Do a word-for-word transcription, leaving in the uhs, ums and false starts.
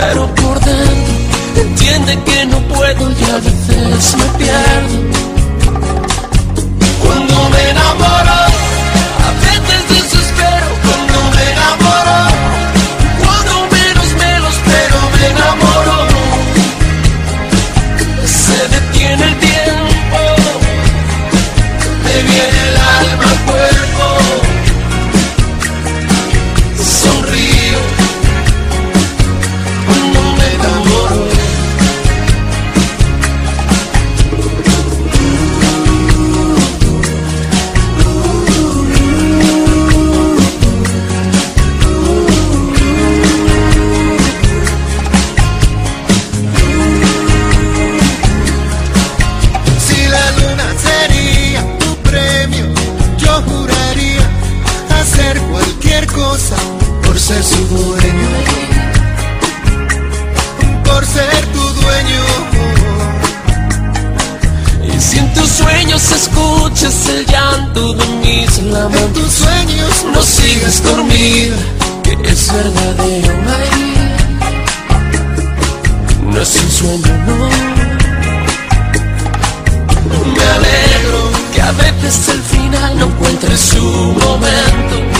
pero por dentro entiende que no puedo y a veces me pierdo. Cuando me enamoro, a veces desespero. Cuando me enamoro, cuando menos me lo espero, me enamoro. Se detiene el tiempo, me viene el alma al cuerpo. Sonrío cuando me enamoro. Si la luna sería tu premio, yo juraría hacer cualquier cosa por ser su dueño, por ser tu dueño. Y si en tus sueños escuchas el llanto de mis En lamentos, tus sueños no sigas dormida, que es verdadero, María. No es un sueño, no. Me alegro que a veces el final no encuentre su momento.